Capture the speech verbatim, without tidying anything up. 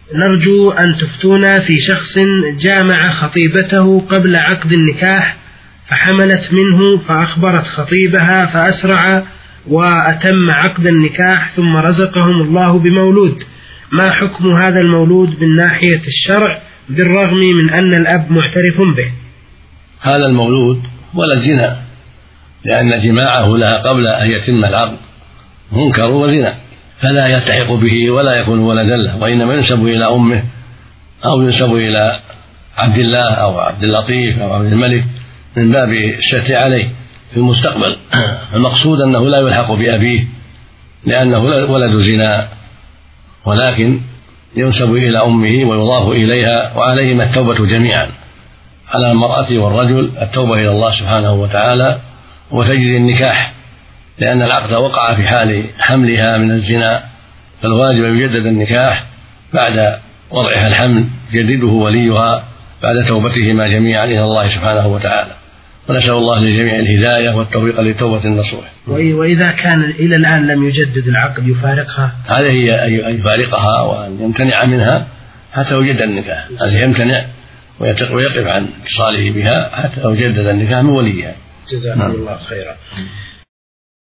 نرجو أن تفتونا في شخص جامع خطيبته قبل عقد النكاح فحملت منه فأخبرت خطيبها فأسرع وأتم عقد النكاح ثم رزقهم الله بمولود، ما حكم هذا المولود من ناحية الشرع بالرغم من أن الأب معترف به؟ هذا المولود ولد زنا، لأن جماعه لها قبل أن يتم العقد منكر وزنا، فلا يلتحق به ولا يكون ولدا له، وإنما ينسب إلى أمه أو ينسب إلى عبد الله أو عبد اللطيف أو عبد الملك من باب الستر عليه في المستقبل. المقصود أنه لا يلحق بأبيه لأنه ولد زنا، ولكن ينسب إلى أمه ويضاف إليها، وعليهما التوبة جميعا، على المرأة والرجل التوبة إلى الله سبحانه وتعالى وتجري النكاح، لأن العقد وقع في حال حملها من الزنا، فالواجب أن يجدد النكاح بعد وضعها الحمل، يجدده وليها بعد توبتهما جميعا إلى الله سبحانه وتعالى. ونسأل الله للجميع الهداية والتوفيق للتوبة النصوح. وإذا كان إلى الآن لم يجدد العقد يفارقها؟ هذه هي أن يفارقها وأن يمتنع منها حتى يجدد النكاح، هذه يمتنع ويقف عن اتصاله بها حتى يجدد النكاح من وليها. جزاكم الله خيرا.